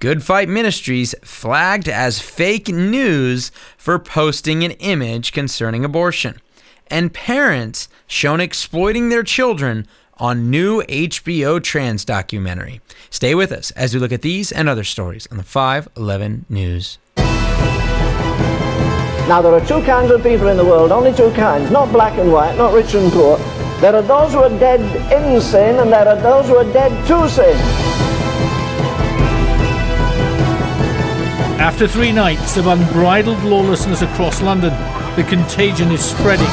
Good Fight Ministries flagged as fake news for posting an image concerning abortion. And parents shown exploiting their children on new HBO trans documentary. Stay with us as we look at these and other stories on the 511 News. Now, there are two kinds of people in the world, only two kinds, not black and white, not rich and poor. There are those who are dead in sin, and there are those who are dead to sin. After 3 nights of unbridled lawlessness across London, the contagion is spreading.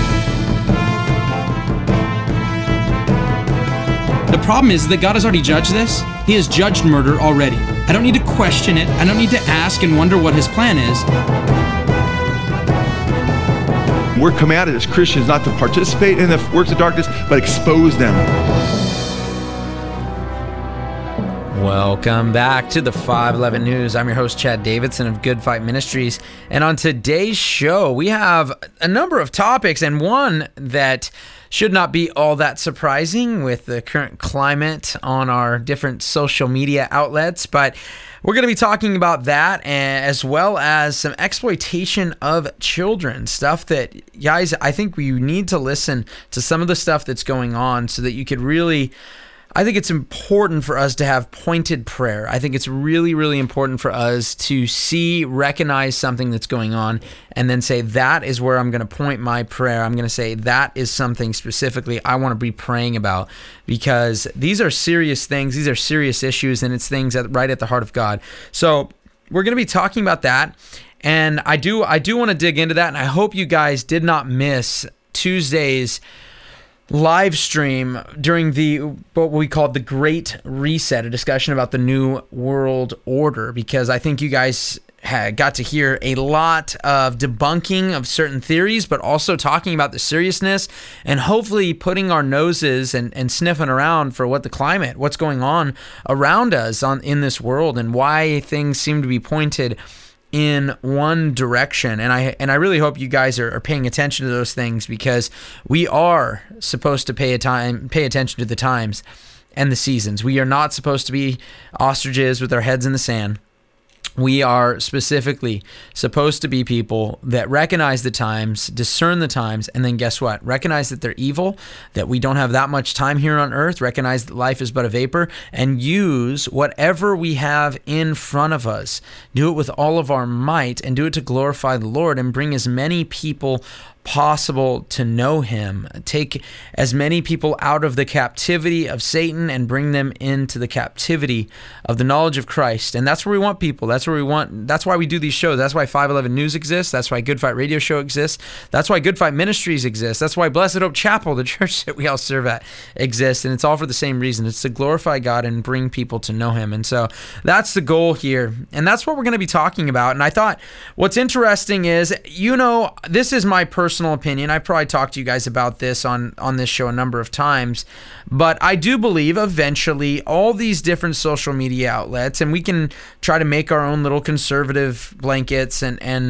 The problem is that God has already judged this. He has judged murder already. I don't need to question it. I don't need to ask and wonder what his plan is. We're commanded as Christians not to participate in the works of darkness, but expose them. Welcome back to the 511 News. I'm your host, Chad Davidson of Good Fight Ministries. And on today's show, we have a number of topics, and one that should not be all that surprising with the current climate on our different social media outlets. But we're going to be talking about that, as well as some exploitation of children. Stuff that, guys, I think we need to listen to some of the stuff that's going on so that you could really... I think it's important for us to have pointed prayer. I think it's really, really important for us to recognize something that's going on, and then say, that is where I'm going to point my prayer. I'm going to say, that is something specifically I want to be praying about, because these are serious things. These are serious issues, and it's things right at the heart of God. So we're going to be talking about that, and I do want to dig into that, and I hope you guys did not miss Tuesday's live stream during what we called the Great Reset, a discussion about the New World Order, because I think you guys got to hear a lot of debunking of certain theories, but also talking about the seriousness and hopefully putting our noses and sniffing around for what's going on around us in this world, and why things seem to be pointed in one direction. And I really hope you guys are paying attention to those things, because we are supposed to pay attention to the times and the seasons. We are not supposed to be ostriches with our heads in the sand. We are specifically supposed to be people that recognize the times, discern the times, and then guess what? Recognize that they're evil, that we don't have that much time here on earth, recognize that life is but a vapor, and use whatever we have in front of us. Do it with all of our might, and do it to glorify the Lord, and bring as many people possible to know him. Take as many people out of the captivity of Satan and bring them into the captivity of the knowledge of Christ. And that's where we want people. That's why we do these shows. That's why 511 News exists. That's why Good Fight Radio Show exists. That's why Good Fight Ministries exists. That's why Blessed Hope Chapel, the church that we all serve at, exists. And it's all for the same reason. It's to glorify God and bring people to know him. And so that's the goal here. And that's what we're going to be talking about. And I thought what's interesting is, this is my personal opinion. I probably talked to you guys about this on this show a number of times, but I do believe eventually all these different social media outlets, and we can try to make our own little conservative blankets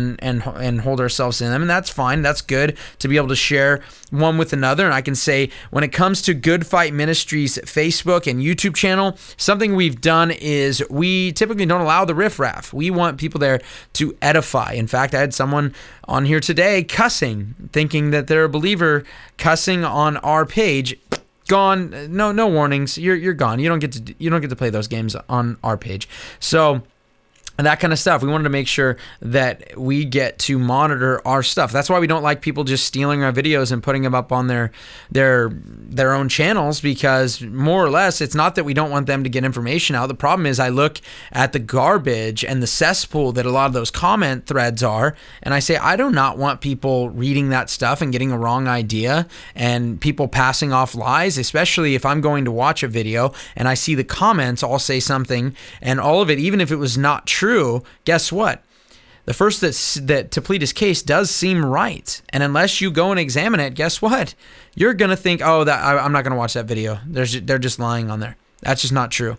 and hold ourselves in them, and that's fine. That's good to be able to share one with another. And I can say, when it comes to Good Fight Ministries Facebook and YouTube channel, something we've done is we typically don't allow the riffraff. We want people there to edify. In fact, I had someone on here today cussing, thinking that they're a believer, cussing on our page. Gone. No warnings. You're gone. You don't get to play those games on our page. So, and that kind of stuff. We wanted to make sure that we get to monitor our stuff. That's why we don't like people just stealing our videos and putting them up on their own channels, because more or less, it's not that we don't want them to get information out. The problem is, I look at the garbage and the cesspool that a lot of those comment threads are, and I say, I do not want people reading that stuff and getting a wrong idea, and people passing off lies, especially if I'm going to watch a video and I see the comments all say something, and all of it, even if it was not true, guess what? The first that to plead his case does seem right. And unless you go and examine it, guess what? You're going to think, I'm not going to watch that video. They're just lying on there. That's just not true.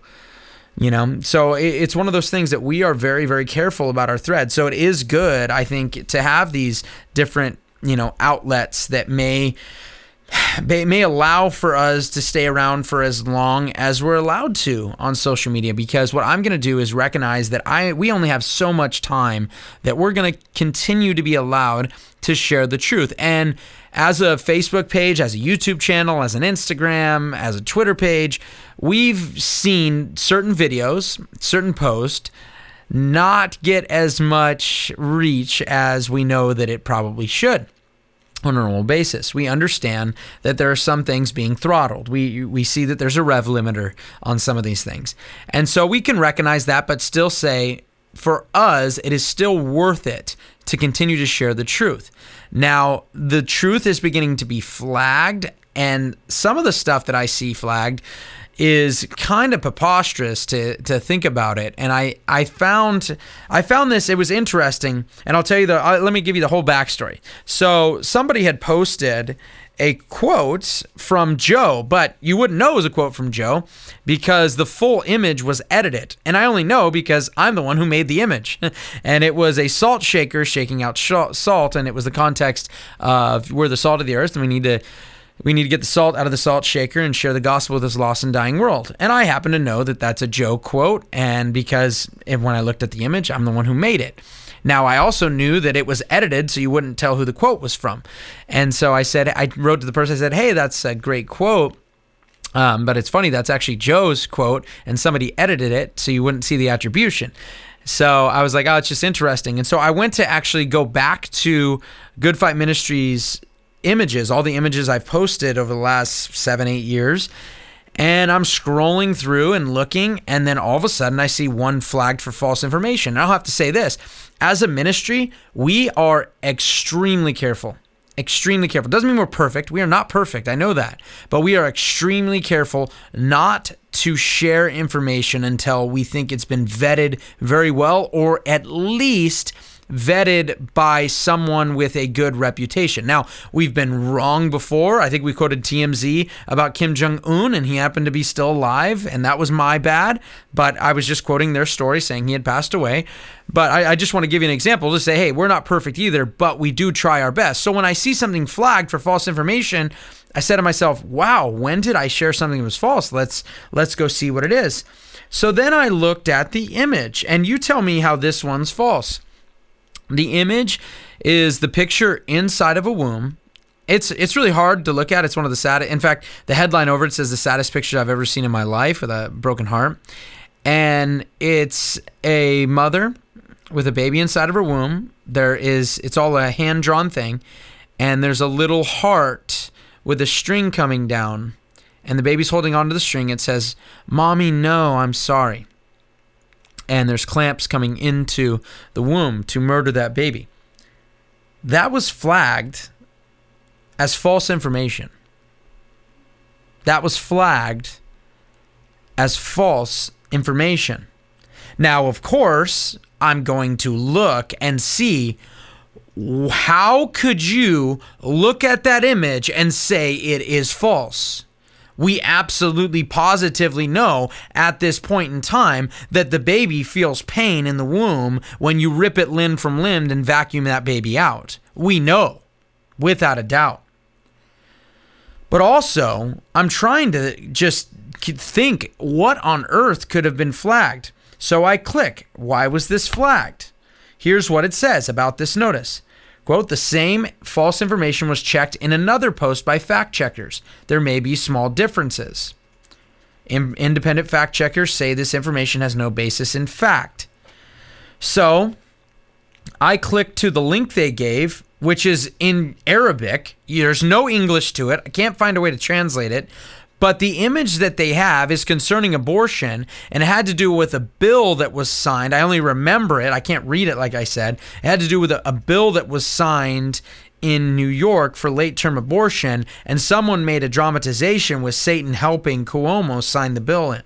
So it's one of those things that we are very, very careful about our threads. So it is good, I think, to have these different, outlets that may may allow for us to stay around for as long as we're allowed to on social media, because what I'm going to do is recognize that we only have so much time that we're going to continue to be allowed to share the truth. And as a Facebook page, as a YouTube channel, as an Instagram, as a Twitter page, we've seen certain videos, certain posts not get as much reach as we know that it probably should. On a normal basis, we understand that there are some things being throttled. We see that there's a rev limiter on some of these things. And so we can recognize that, but still say, for us, it is still worth it to continue to share the truth. Now, the truth is beginning to be flagged, and some of the stuff that I see flagged is kind of preposterous to think about it. And I found this, it was interesting, and I'll tell you let me give you the whole backstory. So somebody had posted a quote from Joe, but you wouldn't know it was a quote from Joe because the full image was edited. And I only know because I'm the one who made the image. And it was a salt shaker shaking out salt, and it was the context of we're the salt of the earth, and we need to get the salt out of the salt shaker and share the gospel with this lost and dying world. And I happen to know that that's a Joe quote, and because when I looked at the image, I'm the one who made it. Now, I also knew that it was edited, so you wouldn't tell who the quote was from. And so I wrote to the person, I said, hey, that's a great quote, but it's funny, that's actually Joe's quote, and somebody edited it, so you wouldn't see the attribution. So I was like, oh, it's just interesting. And so I went to actually go back to Good Fight Ministries images, all the images I've posted over the last 7-8 years, and I'm scrolling through and looking, and then all of a sudden I see one flagged for false information. And I'll have to say this, as a ministry, we are extremely careful. Extremely careful. Doesn't mean we're perfect. We are not perfect. I know that. But we are extremely careful not to share information until we think it's been vetted very well, or at least vetted by someone with a good reputation. Now, we've been wrong before. I think we quoted TMZ about Kim Jong-un, and he happened to be still alive, and that was my bad. But I was just quoting their story saying he had passed away. But I just want to give you an example to say, hey, we're not perfect either, but we do try our best. So when I see something flagged for false information, I said to myself, wow, when did I share something that was false? Let's go see what it is. So then I looked at the image, and you tell me how this one's false. The image is the picture inside of a womb. It's really hard to look at. It's one of the saddest. In fact, the headline over it says the saddest picture I've ever seen in my life, with a broken heart. And it's a mother with a baby inside of her womb. It's all a hand-drawn thing. And there's a little heart with a string coming down. And the baby's holding onto the string. It says, "Mommy, no, I'm sorry." And there's clamps coming into the womb to murder that baby. That was flagged as false information. That was flagged as false information. Now, of course, I'm going to look and see, how could you look at that image and say it is false? We absolutely positively know at this point in time that the baby feels pain in the womb when you rip it limb from limb and vacuum that baby out. We know, without a doubt. But also, I'm trying to just think, what on earth could have been flagged? So I click, why was this flagged? Here's what it says about this notice. Quote, the same false information was checked in another post by fact checkers. There may be small differences. Independent fact checkers say this information has no basis in fact. So I clicked to the link they gave, which is in Arabic. There's no English to it. I can't find a way to translate it. But the image that they have is concerning abortion, and it had to do with a bill that was signed. I only remember it. I can't read it, like I said. It had to do with a bill that was signed in New York for late-term abortion, and someone made a dramatization with Satan helping Cuomo sign the bill in.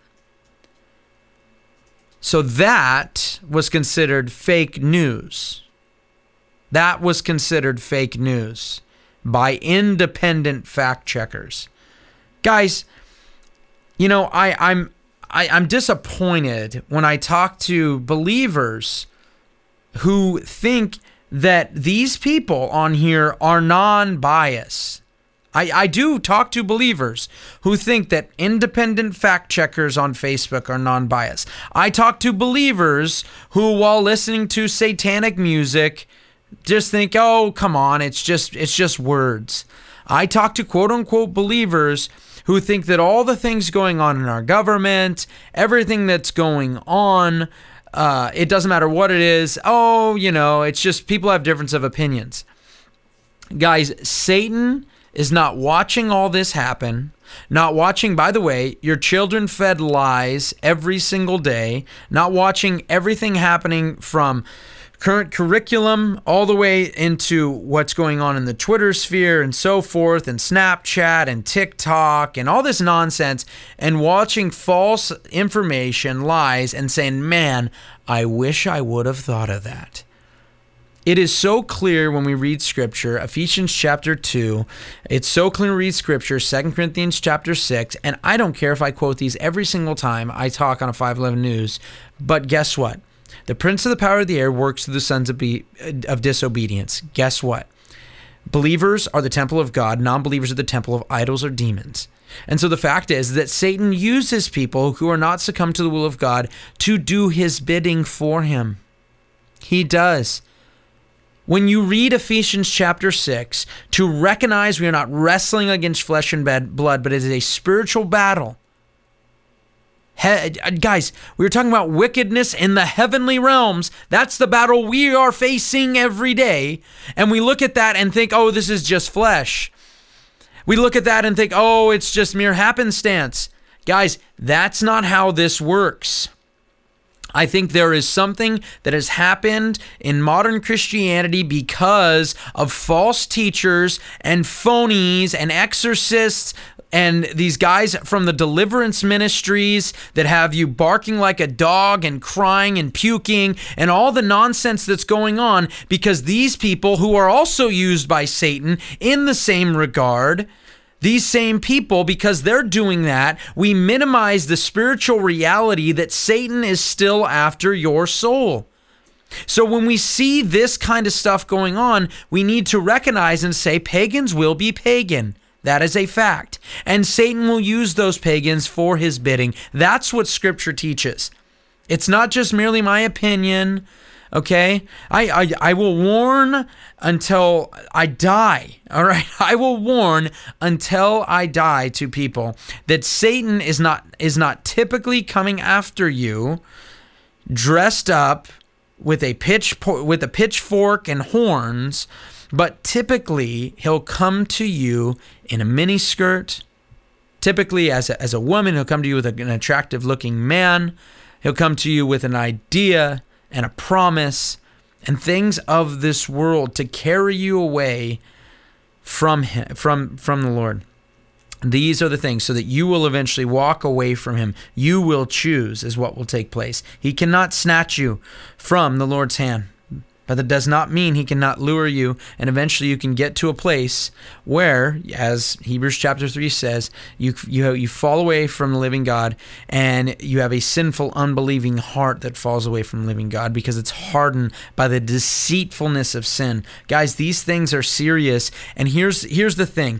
So that was considered fake news. That was considered fake news by independent fact checkers. Guys, you know, I'm disappointed when I talk to believers who think that these people on here are non-biased. I do talk to believers who think that independent fact checkers on Facebook are non-biased. I talk to believers who, while listening to satanic music, just think, oh, come on, it's just words. I talk to quote-unquote believers who think that all the things going on in our government, everything that's going on, it doesn't matter what it is. Oh, it's just people have difference of opinions. Guys, Satan is not watching all this happen, not watching, by the way, your children fed lies every single day, not watching everything happening from current curriculum all the way into what's going on in the Twitter sphere and so forth, and Snapchat and TikTok and all this nonsense, and watching false information, lies, and saying, man, I wish I would have thought of that. It is so clear when we read Scripture, Ephesians chapter 2, it's so clear when we read Scripture, 2 Corinthians chapter 6, and I don't care if I quote these every single time I talk on a 511 News, but guess what? The prince of the power of the air works through the sons of disobedience. Guess what? Believers are the temple of God. Non-believers are the temple of idols or demons. And so the fact is that Satan uses people who are not succumb to the will of God to do his bidding for him. He does. When you read Ephesians chapter 6, to recognize we are not wrestling against flesh and blood, but it is a spiritual battle. Guys, we were talking about wickedness in the heavenly realms. That's the battle we are facing every day. And we look at that and think, oh, this is just flesh. We look at that and think, oh, it's just mere happenstance. Guys, that's not how this works. I think there is something that has happened in modern Christianity because of false teachers and phonies and exorcists and these guys from the deliverance ministries that have you barking like a dog and crying and puking and all the nonsense that's going on, because these people who are also used by Satan in the same regard, these same people, because they're doing that, we minimize the spiritual reality that Satan is still after your soul. So when we see this kind of stuff going on, we need to recognize and say pagans will be pagan. That is a fact. And Satan will use those pagans for his bidding. That's what Scripture teaches. It's not just merely my opinion, okay? I will warn until I die, all right? I will warn until I die to people that Satan is not typically coming after you dressed up with a pitchfork and horns, but typically he'll come to you in a mini skirt. Typically as a woman, he'll come to you with an attractive looking man. He'll come to you with an idea and a promise and things of this world to carry you away from him, from the Lord. These are the things so that you will eventually walk away from him. You will choose is what will take place. He cannot snatch you from the Lord's hand. But that does not mean he cannot lure you, and eventually you can get to a place where, as Hebrews chapter 3 says, you fall away from the living God, and you have a sinful, unbelieving heart that falls away from the living God because it's hardened by the deceitfulness of sin. Guys, these things are serious, and here's the thing.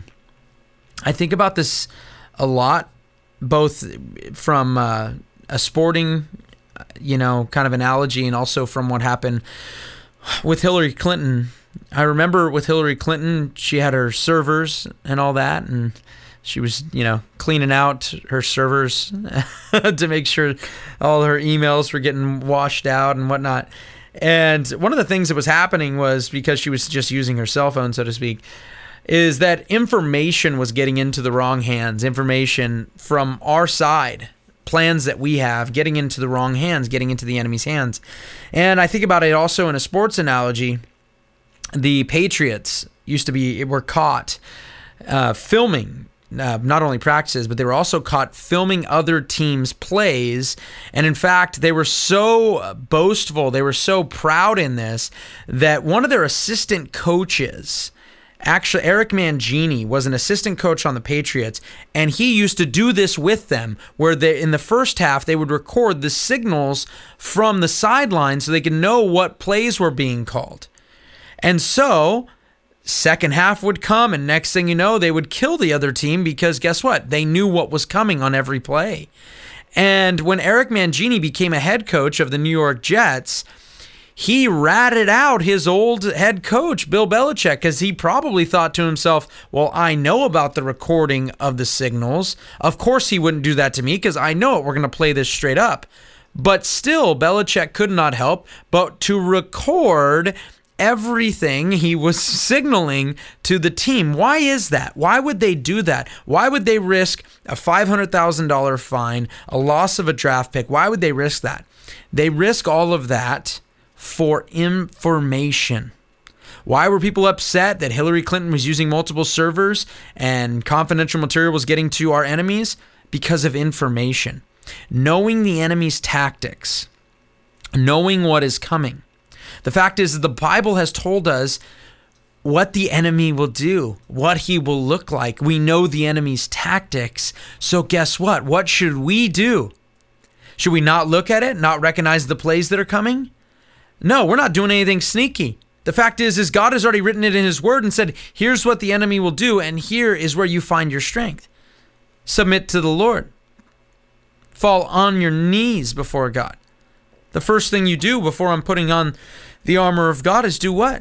I think about this a lot, both from a sporting, kind of analogy, and also from what happened with Hillary Clinton. I remember with Hillary Clinton, she had her servers and all that, and she was, cleaning out her servers to make sure all her emails were getting washed out and whatnot. And one of the things that was happening was, because she was just using her cell phone, so to speak, is that information was getting into the wrong hands, information from our side, plans that we have, getting into the wrong hands, getting into the enemy's hands. And I think about it also in a sports analogy. The Patriots were caught filming not only practices, but they were also caught filming other teams' plays. And in fact, they were so boastful, they were so proud in this, that one of their assistant coaches, actually, Eric Mangini, was an assistant coach on the Patriots, and he used to do this with them, where in the first half, they would record the signals from the sideline so they could know what plays were being called. And so second half would come, and next thing you know, they would kill the other team because guess what? They knew what was coming on every play. And when Eric Mangini became a head coach of the New York Jets, he ratted out his old head coach, Bill Belichick, because he probably thought to himself, well, I know about the recording of the signals. Of course he wouldn't do that to me because I know it. We're going to play this straight up. But still, Belichick could not help but to record everything he was signaling to the team. Why is that? Why would they do that? Why would they risk a $500,000 fine, a loss of a draft pick? Why would they risk that? They risk all of that for information. Why were people upset that Hillary Clinton was using multiple servers and confidential material was getting to our enemies? Because of information. Knowing the enemy's tactics, knowing what is coming. The fact is that the Bible has told us what the enemy will do, what he will look like. We know the enemy's tactics. So guess what? What should we do? Should we not look at it, not recognize the plays that are coming? No, we're not doing anything sneaky. The fact is God has already written it in his word and said, here's what the enemy will do, and here is where you find your strength. Submit to the Lord. Fall on your knees before God. The first thing you do before I'm putting on the armor of God is do what?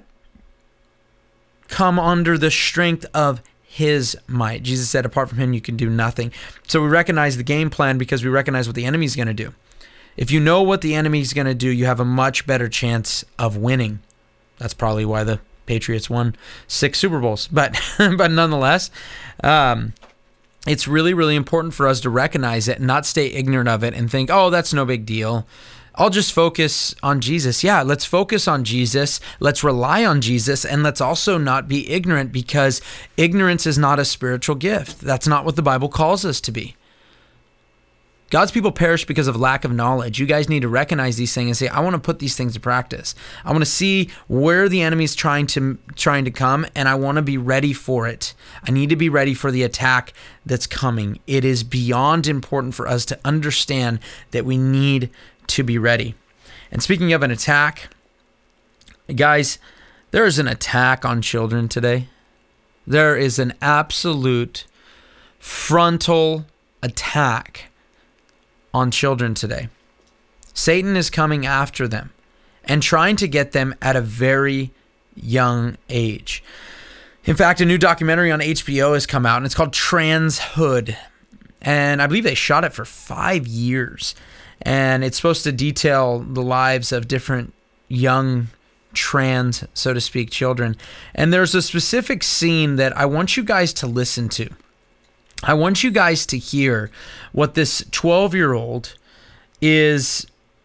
Come under the strength of his might. Jesus said, apart from him, you can do nothing. So we recognize the game plan because we recognize what the enemy's going to do. If you know what the enemy's going to do, you have a much better chance of winning. That's probably why the Patriots won 6 Super Bowls. But nonetheless, it's really, really important for us to recognize it and not stay ignorant of it and think, oh, that's no big deal. I'll just focus on Jesus. Yeah, let's focus on Jesus. Let's rely on Jesus. And let's also not be ignorant because ignorance is not a spiritual gift. That's not what the Bible calls us to be. God's people perish because of lack of knowledge. You guys need to recognize these things and say, I want to put these things to practice. I want to see where the enemy's trying to come, and I want to be ready for it. I need to be ready for the attack that's coming. It is beyond important for us to understand that we need to be ready. And speaking of an attack, guys, there is an attack on children today. There is an absolute frontal attack on children today. Satan is coming after them and trying to get them at a very young age. In fact, a new documentary on HBO has come out and it's called Transhood. And I believe they shot it for 5 years. And it's supposed to detail the lives of different young trans, so to speak, children. And there's a specific scene that I want you guys to listen to. I want you guys to hear what this 12-year-old is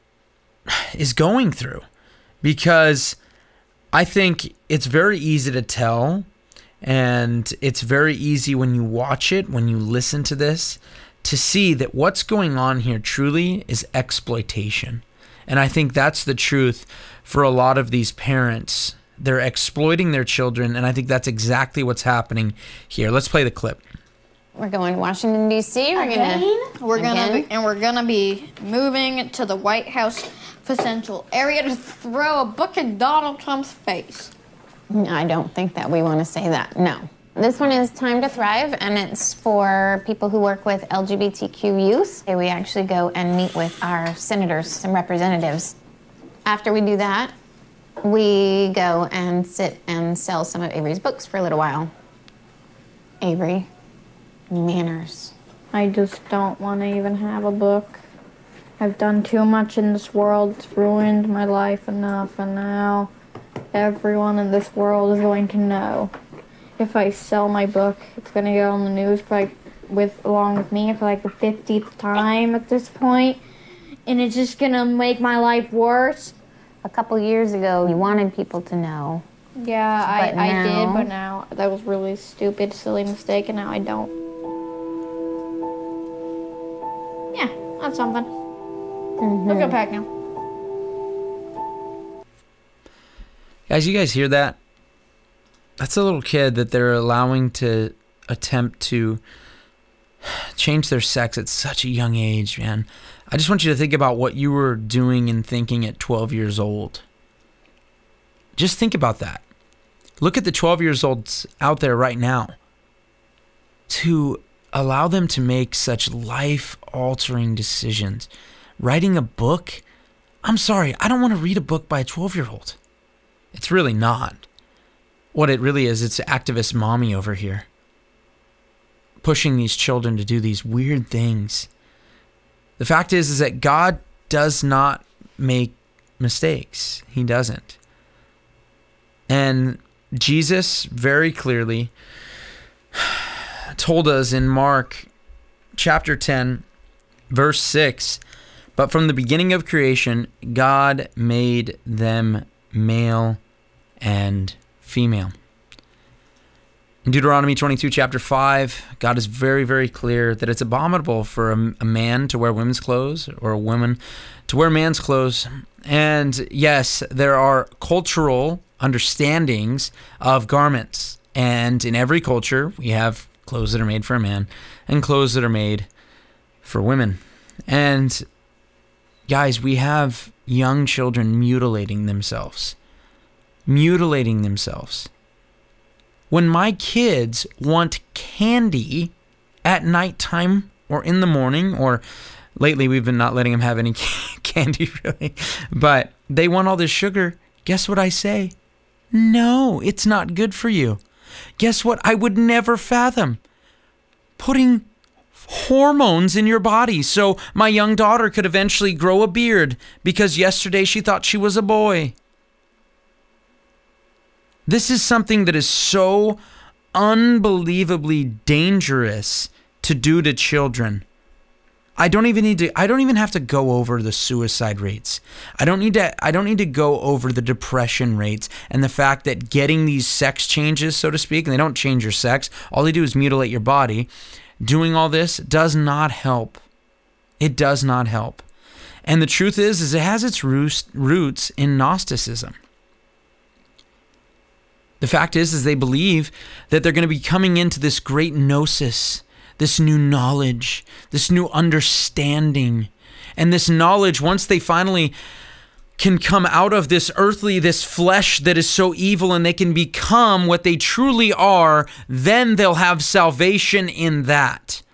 going through, because I think it's very easy to tell, and it's very easy when you watch it, when you listen to this, to see that what's going on here truly is exploitation. And I think that's the truth for a lot of these parents. They're exploiting their children, and I think that's exactly what's happening here. Let's play the clip. We're going to Washington, D.C. We're gonna be moving to the White House Central area to throw a book in Donald Trump's face. I don't think that we want to say that, no. This one is Time to Thrive, and it's for people who work with LGBTQ youth. We actually go and meet with our senators and representatives. After we do that, we go and sit and sell some of Avery's books for a little while. Avery, manners. I just don't want to even have a book. I've done too much in this world. It's ruined my life enough, and now everyone in this world is going to know. If I sell my book, it's going to go on the news along with me for like the 50th time at this point, and it's just going to make my life worse. A couple years ago, you wanted people to know. Yeah, I did, but now that was really stupid, silly mistake, and now I don't. Yeah, that's something. Let's go pack now. Guys, you guys hear that? That's a little kid that they're allowing to attempt to change their sex at such a young age, man. I just want you to think about what you were doing and thinking at 12 years old. Just think about that. Look at the 12-year-olds out there right now. To allow them to make such life-altering decisions. Writing a book? I'm sorry, I don't want to read a book by a 12-year-old. It's really not. What it really is, it's activist mommy over here. Pushing these children to do these weird things. The fact is that God does not make mistakes. He doesn't. And Jesus very clearly told us in Mark chapter 10, verse 6, but from the beginning of creation, God made them male and female. In Deuteronomy 22, chapter 5, God is very, very clear that it's abominable for a man to wear women's clothes or a woman to wear man's clothes. And yes, there are cultural understandings of garments. And in every culture, we have clothes that are made for a man and clothes that are made for women. And guys, we have young children mutilating themselves. When my kids want candy at nighttime or in the morning, or lately we've been not letting them have any candy really, but they want all this sugar, guess what I say? No, it's not good for you. Guess what? I would never fathom putting hormones in your body so my young daughter could eventually grow a beard because yesterday she thought she was a boy. This is something that is so unbelievably dangerous to do to children. I don't even have to go over the suicide rates. I don't need to go over the depression rates and the fact that getting these sex changes, so to speak, and they don't change your sex, all they do is mutilate your body. Doing all this does not help. It does not help. And the truth is it has its roots in Gnosticism. The fact is they believe that they're going to be coming into this great gnosis, this new knowledge, this new understanding. And this knowledge, once they finally can come out of this flesh that is so evil, and they can become what they truly are, then they'll have salvation in that.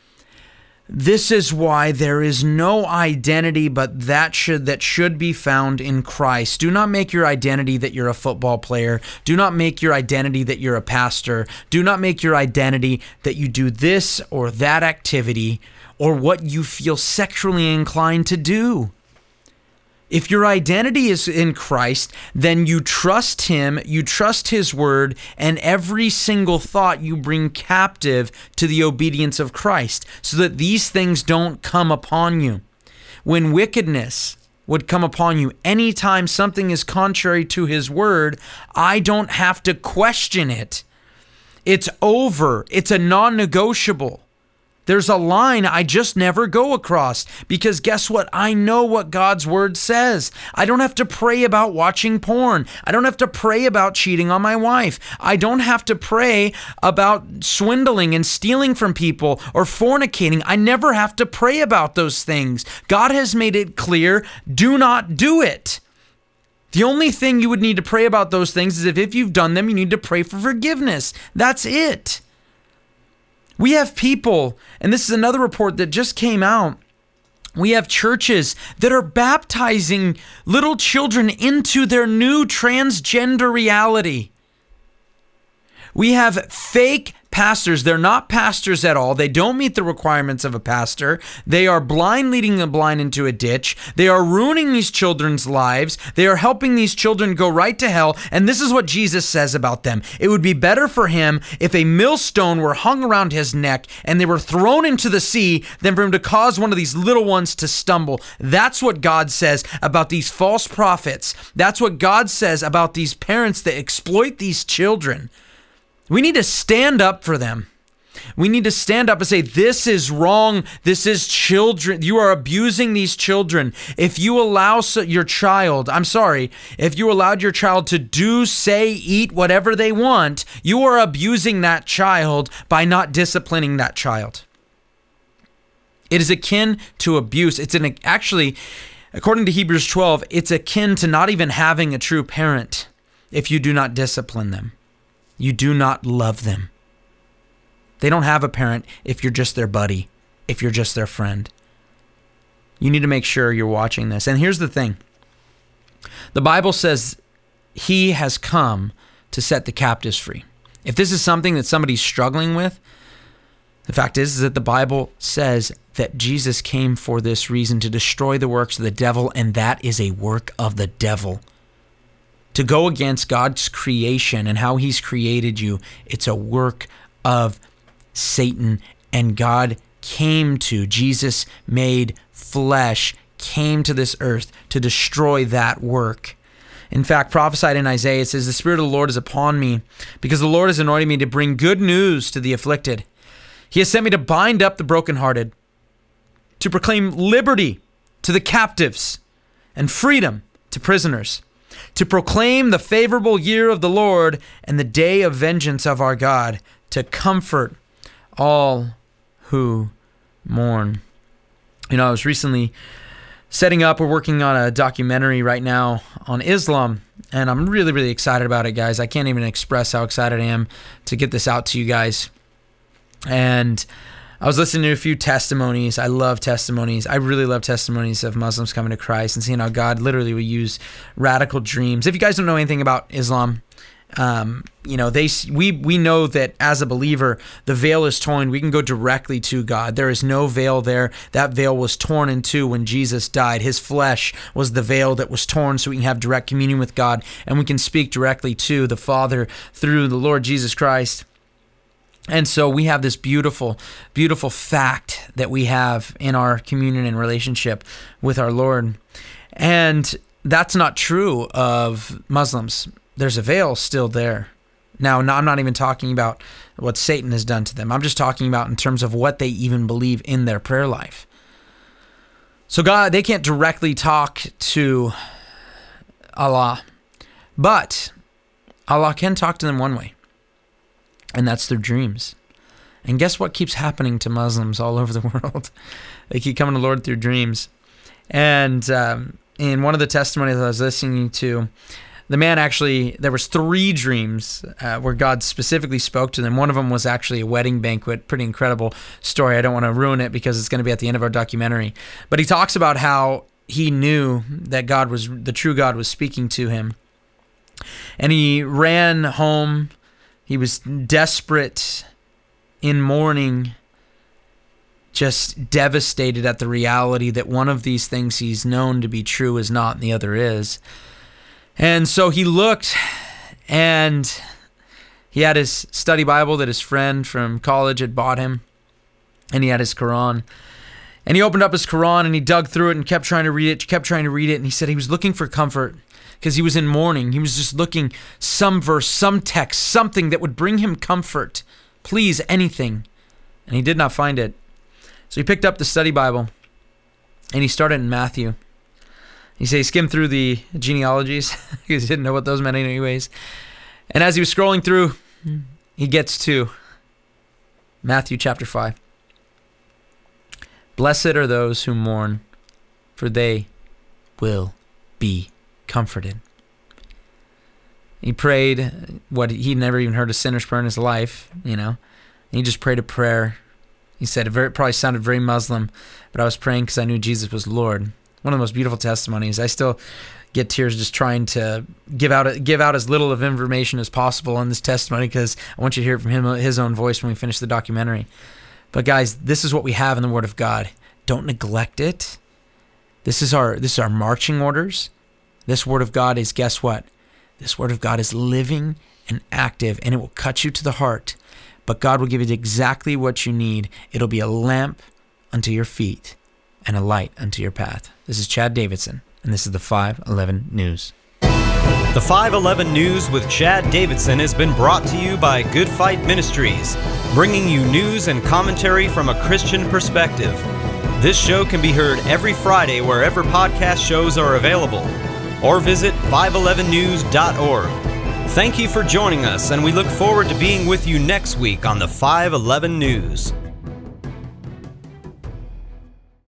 This is why there is no identity but that should be found in Christ. Do not make your identity that you're a football player. Do not make your identity that you're a pastor. Do not make your identity that you do this or that activity or what you feel sexually inclined to do. If your identity is in Christ, then you trust Him, you trust His word, and every single thought you bring captive to the obedience of Christ, so that these things don't come upon you. When wickedness would come upon you, anytime something is contrary to His word, I don't have to question it. It's over. It's a non-negotiable. There's a line I just never go across, because guess what? I know what God's word says. I don't have to pray about watching porn. I don't have to pray about cheating on my wife. I don't have to pray about swindling and stealing from people or fornicating. I never have to pray about those things. God has made it clear, do not do it. The only thing you would need to pray about those things is if you've done them, you need to pray for forgiveness. That's it. We have people, and this is another report that just came out, we have churches that are baptizing little children into their new transgender reality. We have fake pastors. They're not pastors at all. They don't meet the requirements of a pastor. They are blind leading the blind into a ditch. They are ruining these children's lives. They are helping these children go right to hell. And this is what Jesus says about them. It would be better for him if a millstone were hung around his neck and they were thrown into the sea than for him to cause one of these little ones to stumble. That's what God says about these false prophets. That's what God says about these parents that exploit these children. We need to stand up for them. We need to stand up and say, this is wrong. This is children. You are abusing these children. If you allow your child, if you allowed your child to do, say, eat whatever they want, you are abusing that child by not disciplining that child. It is akin to abuse. Actually, according to Hebrews 12, it's akin to not even having a true parent. if you do not discipline them. You do not love them. They don't have a parent if you're just their buddy, if you're just their friend. You need to make sure you're watching this. And here's the thing. The Bible says he has come to set the captives free. If this is something that somebody's struggling with, the fact is that the Bible says that Jesus came for this reason, to destroy the works of the devil, and that is a work of the devil. To go against God's creation and how he's created you, it's a work of Satan. And Jesus made flesh, came to this earth to destroy that work. In fact, prophesied in Isaiah, it says, the Spirit of the Lord is upon me, because the Lord has anointed me to bring good news to the afflicted. He has sent me to bind up the brokenhearted, to proclaim liberty to the captives and freedom to prisoners, to proclaim the favorable year of the Lord and the day of vengeance of our God, to comfort all who mourn. I was recently we're working on a documentary right now on Islam, and I'm really, really excited about it, guys. I can't even express how excited I am to get this out to you guys. And I was listening to a few testimonies. I love testimonies. I really love testimonies of Muslims coming to Christ and seeing how God literally will use radical dreams. If you guys don't know anything about Islam, we know that as a believer, the veil is torn. We can go directly to God. There is no veil there. That veil was torn in two when Jesus died. His flesh was the veil that was torn so we can have direct communion with God, and we can speak directly to the Father through the Lord Jesus Christ. And so we have this beautiful, beautiful fact that we have in our communion and relationship with our Lord. And that's not true of Muslims. There's a veil still there. Now, I'm not even talking about what Satan has done to them. I'm just talking about in terms of what they even believe in their prayer life. So God, they can't directly talk to Allah, but Allah can talk to them one way. And that's their dreams. And guess what keeps happening to Muslims all over the world? They keep coming to the Lord through dreams. And in one of the testimonies I was listening to, the man there was 3 dreams where God specifically spoke to them. One of them was actually a wedding banquet. Pretty incredible story. I don't want to ruin it because it's going to be at the end of our documentary. But he talks about how he knew that the true God was speaking to him. And he ran home. He was desperate, in mourning, just devastated at the reality that one of these things he's known to be true is not and the other is. And so he looked, and he had his study Bible that his friend from college had bought him, and he had his Quran. And he opened up his Quran, and he dug through it and kept trying to read it, and he said he was looking for comfort. Because he was in mourning. He was just looking some verse, some text, something that would bring him comfort. Please, anything. And he did not find it. So he picked up the study Bible and he started in Matthew. He skimmed through the genealogies because he didn't know what those meant anyways. And as he was scrolling through, he gets to Matthew chapter 5. Blessed are those who mourn, for they will be comforted. He prayed what he'd never even heard a sinner's prayer in his life, And he just prayed a prayer. He said it probably sounded very Muslim, but I was praying because I knew Jesus was Lord. One of the most beautiful testimonies. I still get tears just trying to give out as little of information as possible on this testimony because I want you to hear it from his own voice when we finish the documentary. But guys, this is what we have in the Word of God. Don't neglect it. This is our marching orders. This Word of God is, guess what? This Word of God is living and active, and it will cut you to the heart. But God will give you exactly what you need. It'll be a lamp unto your feet and a light unto your path. This is Chad Davidson, and this is the 511 News. The 511 News with Chad Davidson has been brought to you by Good Fight Ministries, bringing you news and commentary from a Christian perspective. This show can be heard every Friday wherever podcast shows are available, or visit 511news.org. Thank you for joining us, and we look forward to being with you next week on the 511 News.